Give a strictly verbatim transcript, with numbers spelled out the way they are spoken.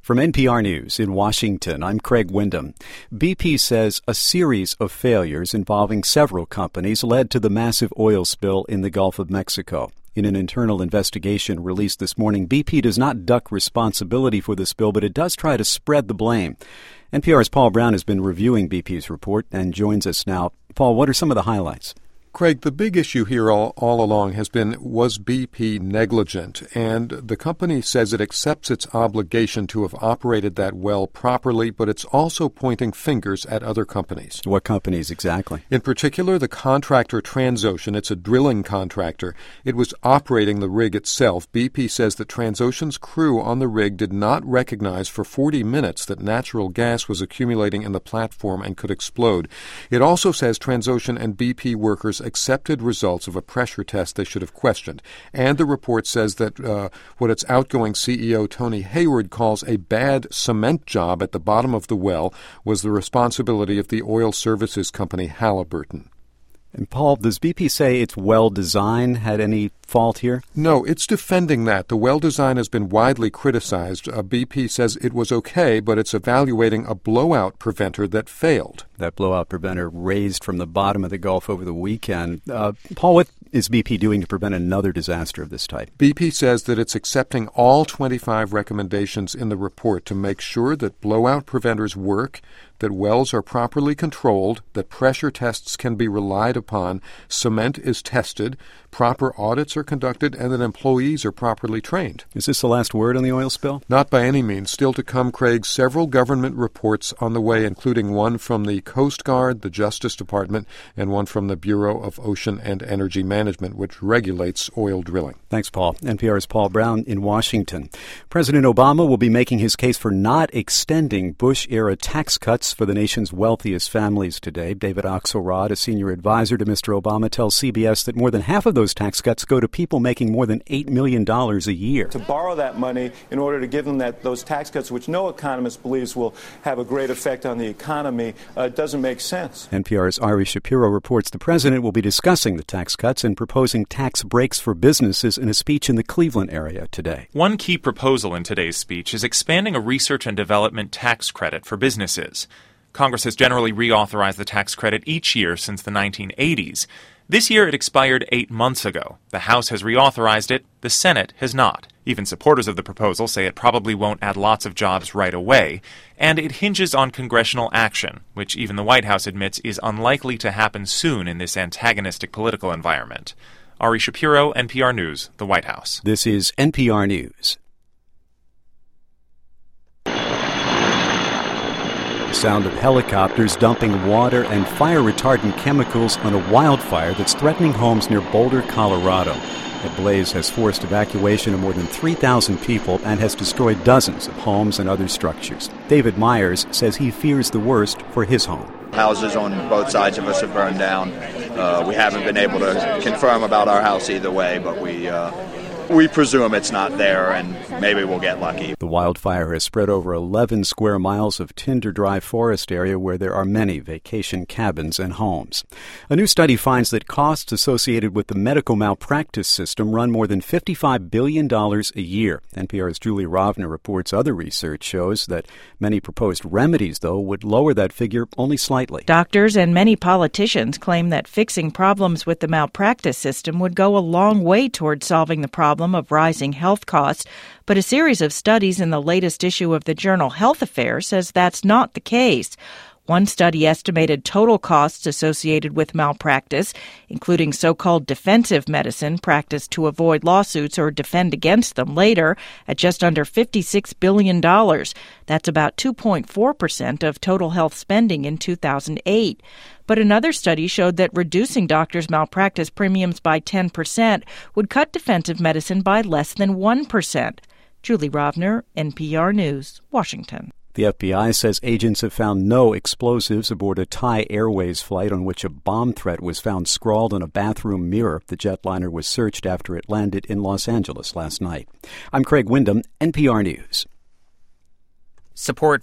From N P R News in Washington, I'm Craig Windham. B P says a series of failures involving several companies led to the massive oil spill in the Gulf of Mexico. In an internal investigation released this morning, B P does not duck responsibility for the spill, but it does try to spread the blame. N P R's Paul Brown has been reviewing B P's report and joins us now. Paul, what are some of the highlights? Craig, the big issue here all, all along has been, was B P negligent? And the company says it accepts its obligation to have operated that well properly, but it's also pointing fingers at other companies. What companies exactly? In particular, the contractor Transocean. It's a drilling contractor. It was operating the rig itself. B P says that Transocean's crew on the rig did not recognize for forty minutes that natural gas was accumulating in the platform and could explode. It also says Transocean and B P workers accepted results of a pressure test they should have questioned. And the report says that uh, what its outgoing C E O Tony Hayward calls a bad cement job at the bottom of the well was the responsibility of the oil services company Halliburton. And Paul, does B P say its well design had any fault here? No, it's defending that. The well design has been widely criticized. Uh, B P says it was okay, but it's evaluating a blowout preventer that failed. That blowout preventer raised from the bottom of the Gulf over the weekend. Uh, Paul, what is B P doing to prevent another disaster of this type? B P says that it's accepting all twenty-five recommendations in the report to make sure that blowout preventers work, that wells are properly controlled, that pressure tests can be relied upon, cement is tested, proper audits are conducted, and that employees are properly trained. Is this the last word on the oil spill? Not by any means. Still to come, Craig, several government reports on the way, including one from the Coast Guard, the Justice Department, and one from the Bureau of Ocean and Energy Management, which regulates oil drilling. Thanks, Paul. N P R's Paul Brown in Washington. President Obama will be making his case for not extending Bush-era tax cuts for the nation's wealthiest families today. David Axelrod, a senior advisor to Mister Obama, tells C B S that more than half of those tax cuts go to people making more than eight million dollars a year. To borrow that money in order to give them that those tax cuts, which no economist believes will have a great effect on the economy, uh, doesn't make sense. N P R's Ari Shapiro reports the president will be discussing the tax cuts and proposing tax breaks for businesses in a speech in the Cleveland area today. One key proposal in today's speech is expanding a research and development tax credit for businesses. Congress has generally reauthorized the tax credit each year since the nineteen eighties. This year it expired eight months ago. The House has reauthorized it. The Senate has not. Even supporters of the proposal say it probably won't add lots of jobs right away. And it hinges on congressional action, which even the White House admits is unlikely to happen soon in this antagonistic political environment. Ari Shapiro, N P R News, the White House. This is N P R News. The sound of helicopters dumping water and fire-retardant chemicals on a wildfire that's threatening homes near Boulder, Colorado. The blaze has forced evacuation of more than three thousand people and has destroyed dozens of homes and other structures. David Myers says he fears the worst for his home. Houses on both sides of us have burned down. Uh, we haven't been able to confirm about our house either way, but we uh, we presume it's not there, and maybe we'll get lucky. The wildfire has spread over eleven square miles of tinder-dry forest area where there are many vacation cabins and homes. A new study finds that costs associated with the medical malpractice system run more than fifty-five billion dollars a year. N P R's Julie Rovner reports other research shows that many proposed remedies, though, would lower that figure only slightly. Doctors and many politicians claim that fixing problems with the malpractice system would go a long way toward solving the problem of rising health costs, but a series of studies in the latest issue of the journal Health Affairs says that's not the case. One study estimated total costs associated with malpractice, including so-called defensive medicine practiced to avoid lawsuits or defend against them later, at just under fifty-six billion dollars. That's about two point four percent of total health spending in two thousand eight. But another study showed that reducing doctors' malpractice premiums by ten percent would cut defensive medicine by less than one percent. Julie Rovner, N P R News, Washington. The F B I says agents have found no explosives aboard a Thai Airways flight on which a bomb threat was found scrawled on a bathroom mirror. The jetliner was searched after it landed in Los Angeles last night. I'm Craig Windham, N P R News. Support